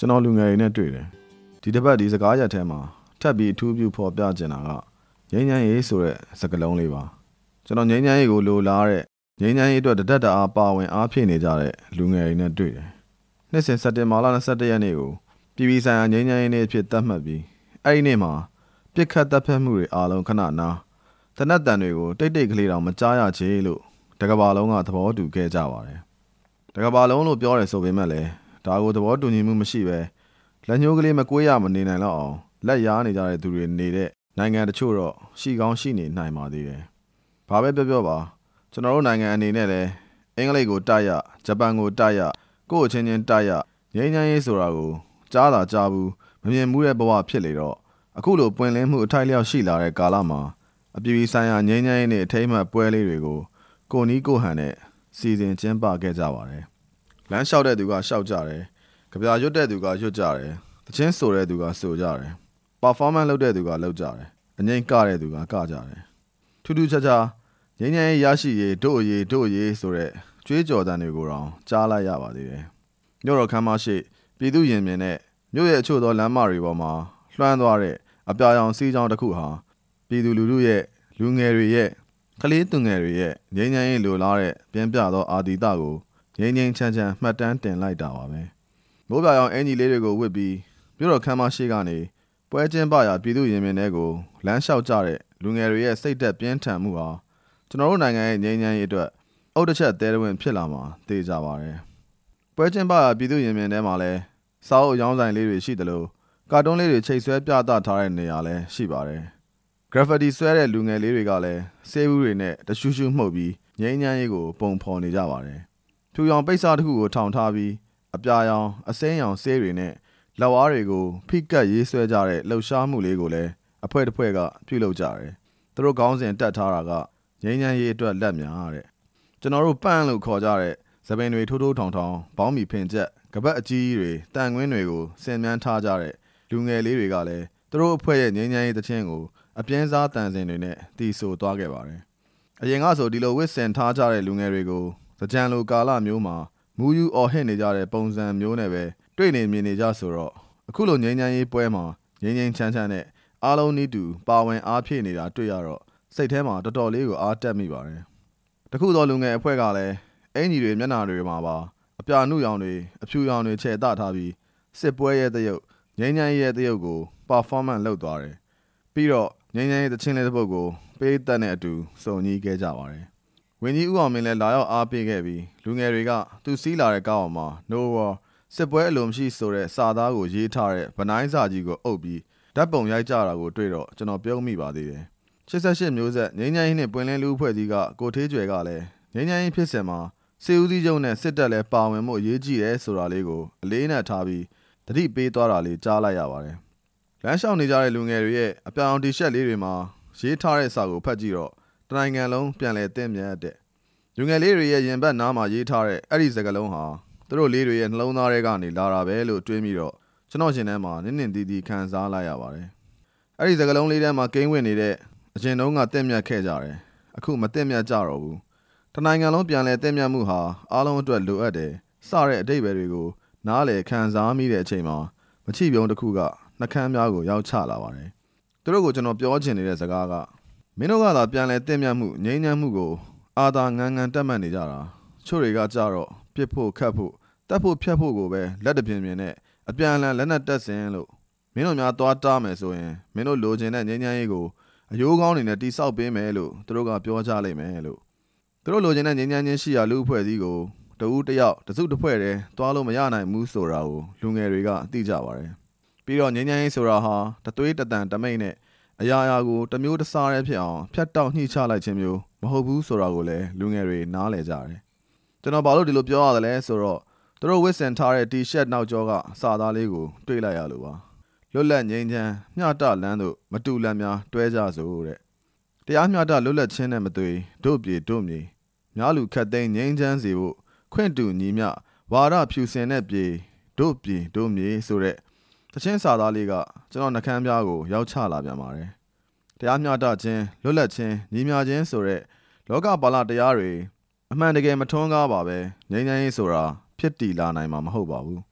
ကျွန်တော်လူငယ်တွေနဲ့တွေ့တယ်ဒီတစ်ပတ်ဒီစကားရက်ထဲမှာထပ်ပြီးအထူးပြုဖော်ပြချင်တာကငြိမ်းချမ်းရေးဆိုတဲ့စကားလုံးလေးပါကျွန်တော်ငြိမ်းချမ်းရေးကိုလိုလားတဲ့ငြိမ်းချမ်းရေးအတွက်တဒတ်တအားပါဝင်အားဖြည့်နေကြတဲ့လူငယ်တွေနဲ့တွေ့တယ်နှစ်စဉ်စက်တင်ဘာလ21ရက်နေ့ကိုပြည်ပဆိုင်ရာငြိမ်းချမ်းရေးနေ့အဖြစ်သတ်မှတ်ပြီးအဲ့ဒီနေ့မှာပြစ်ခတ်တပ်ဖြတ်မှုတွေအားလုံးခဏနာတနတ်တန်တွေကိုတိတ်တိတ်ကလေးတောင်မကြားရချေလို့တကဘာလုံးကသဘောတူခဲ့ကြပါတယ်တကဘာလုံးလို့ပြောတယ်ဆိုပေမဲ့လည်းဒါကိုသဘောတူညီမှုမရှိပဲလက်ညှိုးကလေးမကွေးရမနေနိုင်တော့အောင်လက်ရားနေကြတဲ့သူတွေနေတဲ့နိုင်ငံတချို့တော့ရှိကောင်းရှိနေနိုင်ပါသေးတယ်။ဘာပဲပြောပါကျွန်တော်တို့နိုင်ငံအနေနဲ့လည်းအင်္ဂလိပ်ကိုတိုက်ရဂျပန်ကိုတိုက်ရကိုယ့်အချင်းချင်းတိုက်ရငြိမ်းချမ်းရေးဆိုတာကိုကြားတာကြားဘူးမမြင်မှုတဲ့ဘဝဖြစ်လေတော့အခုလိုပွင့်လင်းမှုအထိုက်လျောက်ရှိလာတဲ့ကာလမှာအပြည်ပြည်ဆိုင်ရာငြိမ်းချမ်းရေးနဲ့အထိမ်းအမှတ်ပွဲလေးတွေကိုကိုနီးကိုဟန်နဲ့စီစဉ်ကျင်းပခဲ့ကြပါတယ်။လမ်းလျှောက်တဲ့သူကလျှောက်ကြတယ်။ကြပြရွတ်တဲ့သူကရွတ်ကြတယ်။တချင်းဆိုတဲ့သူကဆိုကြတယ်။ performance လုပ်တဲ့သူကလုပ်ကြတယ်။အငိမ့်ကတဲ့သူကကကြတယ်။ထူးထူးခြားခြားငြိမ်းချမ်းရေးရရှိရေးတို့အရေးဆိုတဲ့ကြွေးကြော်သံတွေကိုတောင်ကြားလိုက်ရပါသေးတယ်။မြို့တော်ခမ်းမရှိပြည်သူရင်မြင်တဲ့မြို့ရဲ့အချို့သောလမ်းမတွေပေါ်မှာလွှမ်းသွားတဲ့အပြာရောင်စီးကြောင်းတစ်ခုဟာပြည်သူလူထုရဲ့လူငယ်တွေရဲ့ကလေးသူငယ်တွေရဲ့ငြိမ်းချမ်းရေးလိုလားတဲ့ပြင်းပြသောအာဒီတကိုငြိမ်းငြိမ်းချမ်းချမ်းမှတ်တမ်းတင်လိုက်တာပါပဲမိုးပြရောင်အင်ဂျီလေးတွေကိုဝစ်ပြီးမြို့တော်ခမ်းမရှိကနေပွဲကျင်းပရာပြည်သူရင်မြင်တဲ့ကိုလမ်းလျှောက်ကြတဲ့လူငယ်တွေရဲ့စိတ်သက်ပြင်းထန်မှုဟာကျွန်တော်တို့နိုင်ငံရဲ့ငြိမ်းချမ်းရေးအတွက်အုတ်တစ်ချက်သေးတဲ့ဝင်ဖြစ်လာမှာသိကြပါတယ်ပွဲကျင်းပရာပြည်သူရင်မြင်ထဲမှာလည်းစာအုပ်ရောင်းဆိုင်လေးတွေရှိတယ်လို့ကာတွန်းလေးတွေချိတ်ဆွဲပြသထားတဲ့နေရာလည်းရှိပါတယ်ဂရဖတီဆွဲတဲ့လူငယ်လေးတွေကလည်းဆေးဘူးတွေနဲ့တရှူးရှူးမှုတ်ပြီးငြိမ်းချမ်းရေးကိုပုံဖော်နေကြပါတယ်ဖြူရောင်ပိတ်စာတစ်ခုကိုထောင်ထားပြီးအပြာရောင်အစိမ်းရောင်ဆေးတွေနဲ့လက်ဝါးတွေကိုဖိကတ်ရေးဆွဲကြတဲ့လှုပ်ရှားမှုလေးကိုလည်းအဖွဲ့တစ်ဖွဲ့ကပြုလုပ်ကြတယ်သူတို့ခေါင်းစဉ်တက်ထားတာကငြိမ်းချမ်းရေးအတွက်လက်များတဲ့ကျွန်တော်တို့ပန့်လို့ခေါ်ကြတဲ့သပင်တွေထိုးထိုးထောင်ထောင်ဘောင်းမီဖင်ချက်ကပတ်အကြီးတွေတန်ကွင်းတွေကိုဆင်မြန်းထားကြတဲ့လူငယ်လေးတွေကလည်းသူတို့အဖွဲ့ရဲ့ငြိမ်းချမ်းရေးသချင်းကိုအပြင်းစားတန်စင်တွေနဲ့တီးဆိုသွားခဲ့ပါတယ်အရင်ကဆိုဒီလိုဝစ်ဆင်ထားကြတဲ့လူငယ်တွေကိုသကြံလိုကာလမျိုးမှာမူယူအော်ဟစ်နေကြတဲ့ပုံစံမျိုးနဲ့ပဲတွေ့နေမြင်နေကြဆိုတော့အခုလိုငြိမ်းချမ်းရေးပွဲမှာငြိမ်းငြိမ်းချမ်းချမ်းနဲ့အားလုံးဤတူပါဝင်အားဖြည့်နေတာတွေ့ရတော့စိတ်ထဲမှာတော်တော်လေးကိုအားတက်မိပါတယ်တခုသောလူငယ်အဖွဲ့ကလည်းအင်ကြီးတွေမျက်နှာတွေမှာပါအပြာနုရောင်တွေအဖြူရောင်တွေချဲ့တထားပြီးစစ်ပွဲရဲ့တရုပ်ငြိမ်းချမ်းရေးရဲ့တရုပ်ကို performance လုပ်သွားတယ်ပြီးတော့ငြိမ်းချမ်းရေးသချင်းလေးတစ်ပုဒ်ကိုပေးသက်နဲ့အတူစုံညီးခဲ့ကြပါတယ်ဝင်းကြီးဦးအောင်မင်းလည်းလာရောက်အားပေးခဲ့ပြီးလူငယ်တွေကသူစီးလာတဲ့ကားပေါ်မှာ No War စစ်ပွဲအလိုမရှိဆိုတဲ့စာသားကိုရေးထားတဲ့ဗနိုင်းစာကြီးကိုအုပ်ပြီးဓာတ်ပုံရိုက်ကြတာကိုတွေ့တော့ကျွန်တော်ပြုံးမိပါသေးတယ်88မျိုးဆက်ငြိမ်းချမ်းရေးနဲ့ပွင့်လင်းလူအဖွဲ့ကြီးကကိုထေးကျွယ်ကလည်းငြိမ်းချမ်းရေးဖြစ်စဉ်မှာစစ်ဦးစီးချုပ်နဲ့စစ်တပ်လည်းပါဝင်မှုအရေးကြီးတယ်ဆိုတာလေးကိုအလေးနက်ထားပြီးတတိပေးသွားတာလေးကြားလိုက်ရပါတယ်လမ်းလျှောက်နေကြတဲ့လူငယ်တွေရဲ့အပြောင်တီရှပ်လေးတွေမှာရေးထားတဲ့စာကိုဖတ်ကြည့်တော့တနိုင်ငံလုံးပြန်လည်သင့်မြတ်တဲ့လူငယ်လေးတွေရဲ့ရင်ဘတ်နားမှာရေးထားတဲ့အဲ့ဒီစကားလုံးဟာသူတို့လေးတွေရဲ့နှလုံးသားထဲကနေလာတာပဲလို့တွေးမိတော့ကျွန်တော်ရှင်ထဲမှာနင့်နင့်တီးတီးခံစားလိုက်ရပါတယ်အဲ့ဒီစကားလုံးလေးထဲမှာကိန်းဝင်နေတဲ့အရင်တုန်းကသင့်မြတ်ခဲ့ကြတယ်အခုမသင့်မြတ်ကြတော့ဘူးတနိုင်ငံလုံးပြန်လည်သင့်မြတ်မှုဟာအားလုံးအတွက်လိုအပ်တယ်စတဲ့အတိတ်ပဲတွေကိုနားလေခံစားမိတဲ့အချိန်မှာမချိပြုံးတစ်ခုကနှကမ်းများကိုရောက်ချလာပါတယ်သူတို့ကိုကျွန်တော်ပြောချင်နေတဲ့စကားကမင်းတို့ကသာပြန်လဲတင့်မြတ်မှုငြိမ်းချမ်းမှုကိုအာသာငန်းငန်းတက်မှတ်နေကြတာချို့တွေကကြတော့ပြစ်ဖို့ခတ်ဖို့တတ်ဖို့ဖြတ်ဖို့ကိုပဲလက်တပြင်းပြင်းနဲ့အပြန်အလှန်လက်နက်တက်စင်လို့မင်းတို့များသွားတားမယ်ဆိုရင်မင်းတို့လိုချင်တဲ့ငြိမ်းချမ်းရေးကိုအယိုးကောင်းနေနဲ့တိဆောက်ပေးမယ်လို့သူတို့ကပြောကြလိမ့်မယ်လို့သူတို့လိုချင်တဲ့ငြိမ်းချမ်းခြင်းရှိရာလူအဖွဲ့အစည်းကိုတဦးတစ်ယောက်တစုတစ်ဖွဲ့တည်းသွားလို့မရနိုင်ဘူးဆိုတာကိုလူငယ်တွေကသိကြပါတယ်ပြီးတော့ငြိမ်းချမ်းရေးဆိုတာဟာတသွေးတတန်တမိတ်နဲ့အရာရာကိုတမျိုးတစားတည်းဖြစ်အောင်ဖြတ်တောက်ညှိချလိုက်ခြင်းမျိုးမဟုတ်ဘူးဆိုတာကိုလည်းလူငယ်တွေနားလည်ကြတယ်ကျွန်တော်ဘာလို့ဒီလိုပြောရသလဲဆိုတော့သူတို့ဝစ်ဆင်ထားတဲ့တီရှပ်နောက်ကျောကစာသားလေးကိုတွေ့လိုက်ရလို့ပါလွတ်လပ်ငြိမ်းချမ်းမျှတလန်းတို့မတူလန်းများတွဲကြစို့တဲ့တရားမျှတလွတ်လပ်ခြင်းနဲ့မသွေတို့ပြေတို့မြေများလူခတ်သိမ်းငြိမ်းချမ်းစေဖို့ခွင့်တူညီမျှဝါဒဖြူစင်တဲ့ပြေတို့ပြေတို့မြေဆိုတဲ့သချင်းစာသားလေးကကျွန်တော်နှကမ်းပြားကိုရောက်ချလာပြန်ပါတယ်တရားမျှတခြင်းလွတ်လပ်ခြင်းညီမျှခြင်းဆိုတဲ့လောကပါဠတရားတွေအမှန်တကယ်မထွန်းကားပါပဲငြိမ်းချမ်းရေးဆိုတာဖြစ်တည်လာနိုင်မှာမဟုတ်ပါဘူးတ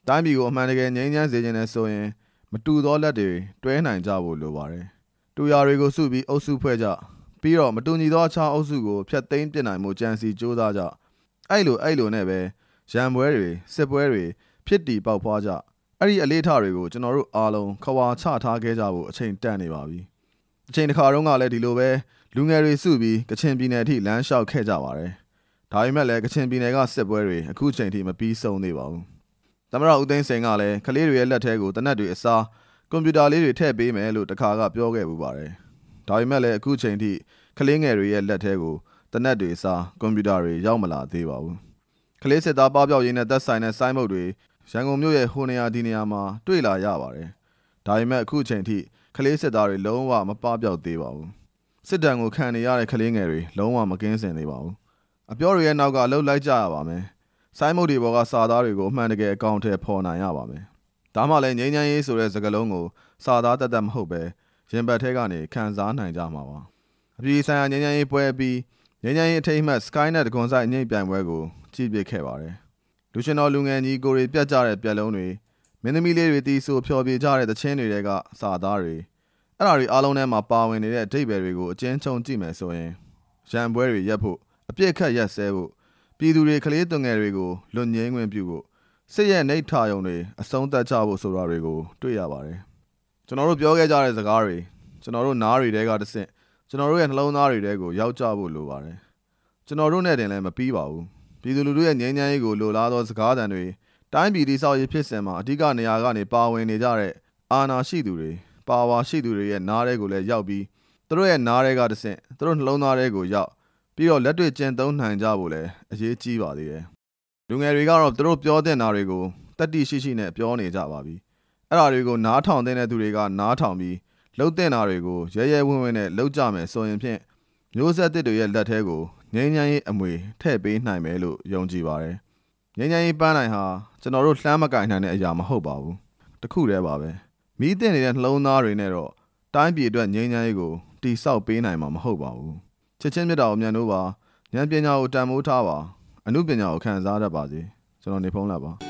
တိုင်းပြည်ကိုအမှန်တကယ်ငြိမ်းချမ်းစေခြင်းနဲ့ဆိုရင်မတူသောလက်တွေတွဲနိုင်ကြဖို့လိုပါတယ်တူရာတွေကိုစုပြီးအုပ်စုဖွဲ့ကြပြီးတော့မတူညီသောအခြားအုပ်စုကိုဖျက်သိမ်းပစ်နိုင်မှုကြံစီကြိုးစားကြအဲ့လိုနဲ့ပဲရန်ပွဲတွေစစ်ပွဲတွေဖြစ်တည်ပေါက်ဖွားကြအဲ့ဒီအလေးထားတွေကိုကျွန်တော်တို့အားလုံးခွာချထားခဲ့ကြဖို့အချိန်တန်နေပါပြီအချိန်တစ်ခါတုန်းကလည်းဒီလိုပဲလူငယ်တွေစုပြီးကချင်ပြည်နယ်အထိလမ်းလျှောက်ခဲ့ကြပါတယ်ဒါပေမဲ့လည်းကချင်ပြည်နယ်ကစစ်ပွဲတွေအခုချိန်ထိမပြီးဆုံးသေးပါဘူးသမရဦးသိန်းစိန်ကလည်းကလေးတွေရဲ့လက်ထဲကိုတနက်တွေအစားကွန်ပျူတာလေးတွေထည့်ပေးမယ်လို့တခါကပြောခဲ့ပူပါတယ်ဒါပေမဲ့လည်းအခုချိန်ထိကလေးငယ်တွေရဲ့လက်ထဲကိုတနက်တွေအစားကွန်ပျူတာတွေရောက်မလာသေးပါဘူးကလေးစစ်သားပပျောက်ရေးနဲ့သက်ဆိုင်တဲ့စိုင်းမုတ်တွေရန်ကုန်မြို့ရဲ့ဟိုနေရာဒီနေရာမှာတွေ့လာရပါတယ်ဒါပေမဲ့အခုချိန်ထိကလေးစစ်သားတွေလုံးဝမပပျောက်သေးပါဘူးစစ်တမ်းကိုခံနေရတဲ့ကလေးငယ်တွေလုံးဝမကင်းစင်သေးပါဘူးအပြောတွေရဲ့နောက်ကအလုပ်လိုက်ကြရပါမယ်စိုင်းမုတ်တွေပေါ်ကစာသားတွေကိုအမှန်တကယ်အကောင့်ထဲပေါ်နိုင်ရပါမယ်ဒါမှလည်းငြိမ်းချမ်းရေးဆိုတဲ့စကားလုံးကိုစာသားတတ်မဟုတ်ပဲရင်ဘတ်ထဲကနေခံစားနိုင်ကြမှာပါအပြည်ဆိုင်ရာငြိမ်းချမ်းရေးပွဲပြီးငြိမ်းချမ်းရေးအထိမ်းအမှတ် Skynet တကွန်ဆိုင်ညှိပြိုင်ပွဲကိုကြည့်ပြခဲ့ပါတယ်လူရှင်တော်လူငယ်ညီကိုတွေပြတ်ကြတဲ့ပြက်လုံးတွေမင်းသမီးလေးတွေတီးဆိုဖျော်ပြကြတဲ့သချင်းတွေကစာသားတွေအဲ့ဒါတွေအားလုံးထဲမှာပါဝင်နေတဲ့အဓိပ္ပာယ်တွေကိုအကျဉ်းချုံကြည့်မယ်ဆိုရင်ရန်ပွဲတွေရက်ဖို့အပြစ်ခတ်ရက်စဲဖို့ပြည်သူတွေကလေးသွငယ်တွေကိုလွတ်ငင်းခွင့်ပြုဖို့စစ်ရဲ့နှိပ်ထာယုံတွေအဆုံးသတ်ကြဖို့ဆိုတာတွေကိုတွေ့ရပါတယ်ကျွန်တော်တို့ပြောခဲ့ကြတဲ့စကားတွေကျွန်တော်တို့နားတွေထဲကတစ်ဆင့်ကျွန်တော်တို့ရဲ့နှလုံးသားတွေထဲကိုရောက်ကြဖို့လိုပါတယ်ကျွန်တော်တို့နဲ့တင်လည်းမပြီးပါဘူးပြည်သူလူထုရဲ့ငြိမ်းချမ်းရေးကိုလိုလားသောစကားသံတွေတိုင်းပြည်တည်ဆောက်ရေးဖြစ်စဉ်မှာအဓိကနေရာကနေပါဝင်နေကြတဲ့အာဏာရှိသူတွေပါဝါရှိသူတွေရဲ့နားတွေကိုလည်းရောက်ပြီးသူတို့ရဲ့နားတွေကတစ်ဆင့်သူတို့နှလုံးသားတွေကိုရောက်ပြီးတော့လက်တွေ့ကျင့်သုံးနိုင်ကြဖို့လည်းအရေးကြီးပါသေးတယ်လူငယ်တွေကတော့သူတို့ပြောတဲ့နာတွေကိုတတိရှိနဲ့ပြောနေကြပါပြီအဲ့ဒါတွေကိုနားထောင်တဲ့သူတွေကနားထောင်ပြီးလှုပ်တဲ့နာတွေကိုရဲဝင့်နဲ့လှုပ်ကြမယ်ဆိုရင်ဖြင့်မျိုးဆက်တစ်တွေရဲ့လက်ထဲကိုငြိမ်းချမ်းရေးအမွေထည့်ပေးနိုင်မယ်လို့ယုံကြည်ပါတယ်ငြိမ်းချမ်းရေးပန်းနိုင်ဟာကျွန်တော်တို့လှမ်းမကင်နိုင်တဲ့အရာမဟုတ်ပါဘူးတခုတည်းပါပဲမိသင့်နေတဲ့နှလုံးသားတွေနဲ့တော့တိုင်းပြည်အတွက်ငြိမ်းချမ်းရေးကိုတိဆောက်ပေးနိုင်မှာမဟုတ်ပါဘူးချစ်ချင်းမြတ်တာကိုမြန်လို့ပါဉာဏ်ပညာကိုတန်ဖိုးထားပါအမှုပညာကိုခံစားတတ်ပါစေကျွန်တော်နေဖုံးလာပါ